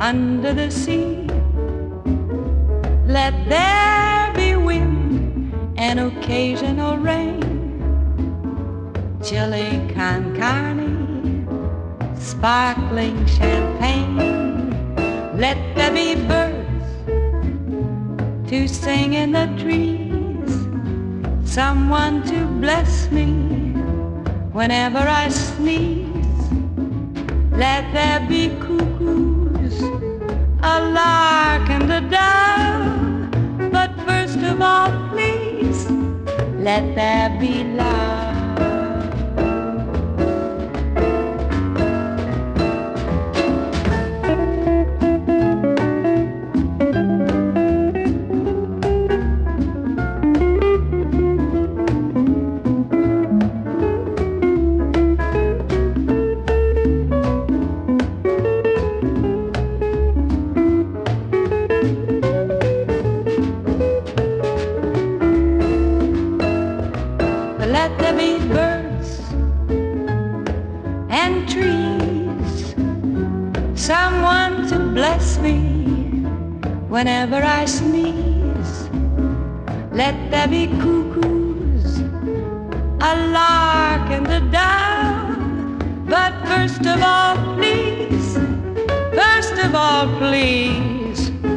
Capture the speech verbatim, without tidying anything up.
under the sea. Let there be wind and occasional rain, chili con carne, sparkling champagne. Let there be birds to sing in the trees, someone to bless me whenever I sneeze. Let there be cuckoos, a lark and a dove, but first of all, please, let there be love. Let there be birds and trees, someone to bless me whenever I sneeze. Let there be cuckoos, a lark and a dove, but first of all, please, first of all, please,